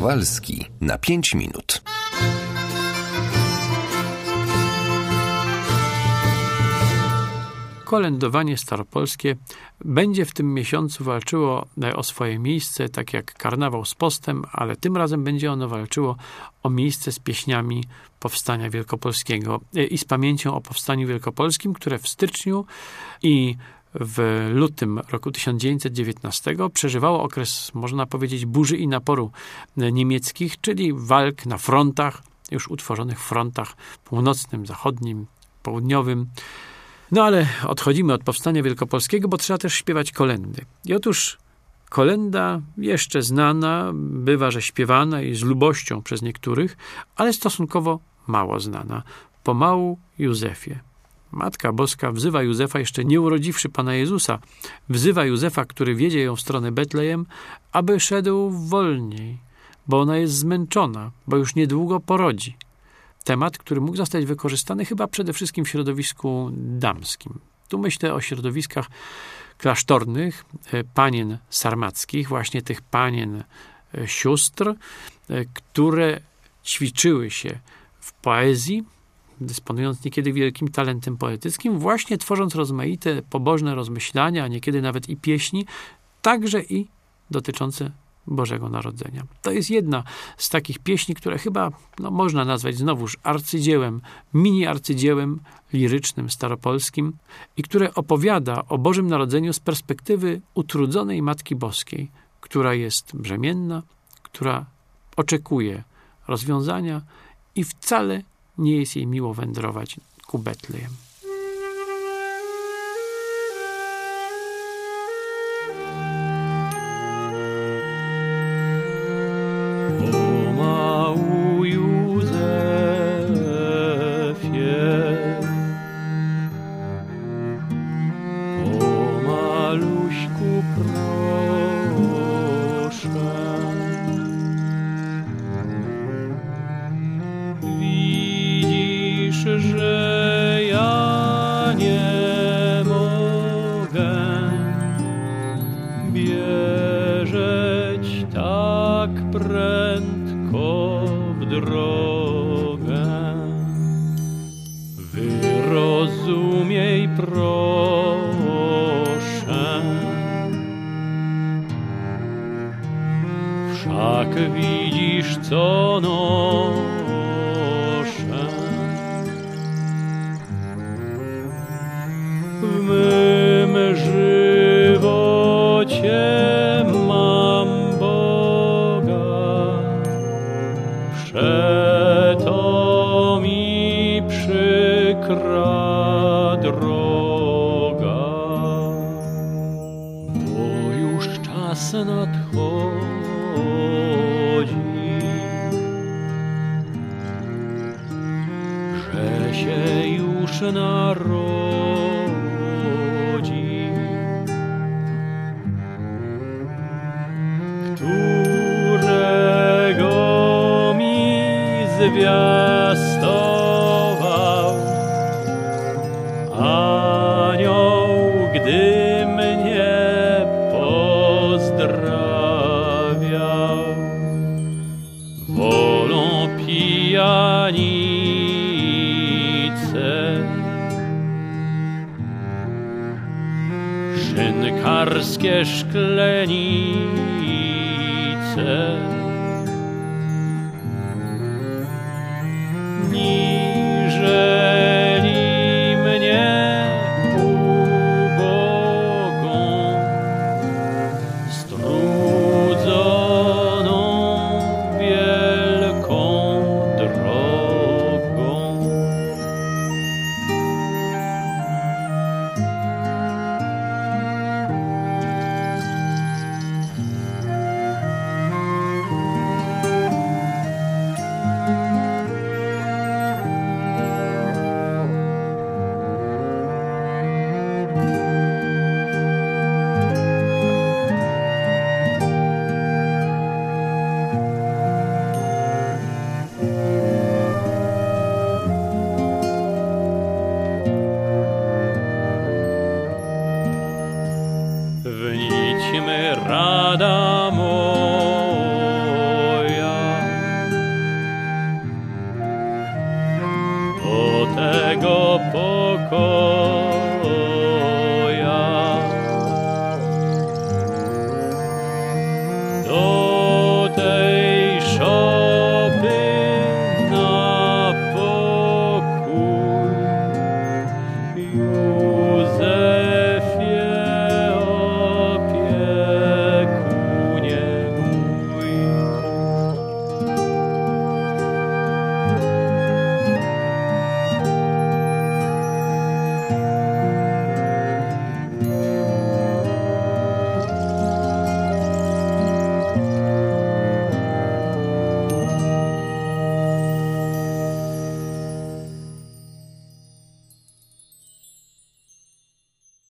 Kowalski na 5 minut. Kolędowanie staropolskie będzie w tym miesiącu walczyło o swoje miejsce, tak jak karnawał z postem, ale tym razem będzie ono walczyło o miejsce z pieśniami Powstania Wielkopolskiego i z pamięcią o Powstaniu Wielkopolskim, które w styczniu i w lutym roku 1919 przeżywało okres, można powiedzieć, burzy i naporu niemieckich, czyli walk na frontach, już utworzonych frontach północnym, zachodnim, południowym. No ale odchodzimy od Powstania Wielkopolskiego, bo trzeba też śpiewać kolędy. I otóż kolęda jeszcze znana, bywa, że śpiewana i z lubością przez niektórych, ale stosunkowo mało znana. Pomału Józefie. Matka Boska wzywa Józefa, jeszcze nie urodziwszy Pana Jezusa, wzywa Józefa, który wiedzie ją w stronę Betlejem, aby szedł wolniej, bo ona jest zmęczona, bo już niedługo porodzi. Temat, który mógł zostać wykorzystany chyba przede wszystkim w środowisku damskim. Tu myślę o środowiskach klasztornych, panien sarmackich, właśnie tych panien sióstr, które ćwiczyły się w poezji, dysponując niekiedy wielkim talentem poetyckim, właśnie tworząc rozmaite pobożne rozmyślania, a niekiedy nawet i pieśni, także i dotyczące Bożego Narodzenia. To jest jedna z takich pieśni, które chyba można nazwać znowuż arcydziełem, mini arcydziełem lirycznym, staropolskim i które opowiada o Bożym Narodzeniu z perspektywy utrudzonej Matki Boskiej, która jest brzemienna, która oczekuje rozwiązania i wcale nie jest jej miło wędrować ku Betlejem. Pomału Józefie, pomaluśku proszę. Widzisz, że ja nie mogę bieżeć tak prędko w drogę. Wyrozumiej proszę, wszak widzisz, co noszę. W mym żywocie mam Boga, przeto mi przykra droga, bo już czas nadchodzi, że się już narodzi. Którego mi zwiastował anioł, gdy mnie pozdrawiał. Wolą pijanice, szynkarskie szklenice, niżeli mnie ubogą, strudzoną wielką drogą. Wnićmy, rada moja, koło.